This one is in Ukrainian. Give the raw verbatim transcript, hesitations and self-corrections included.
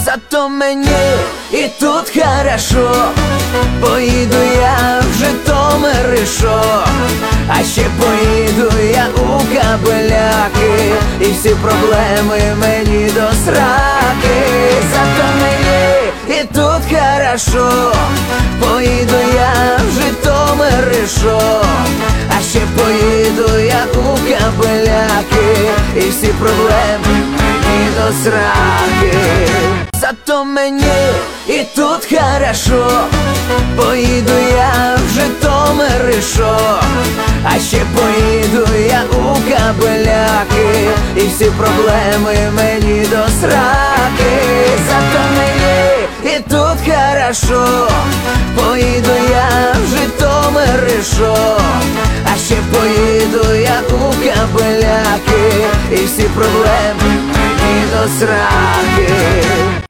зато мені і тут хорошо. Поїду я в Житомир і що, а ще поїду я у Кабеляки, і всі проблеми мені до сраки. Зато мені і тут хорошо. Поїду я в Житомир і що, а ще поїду я у Кабеляки, і всі проблеми мені до сраки. Зато мені і тут хорошо. Поїду я в Житомир і що, а ще поїду я у Кабеляки, і всі проблеми мені до сраки. Зато мені і тут хорошо. Поїду я в Житомир і що, а ще поїду я у Кабеляки, і всі проблеми мені до сраки.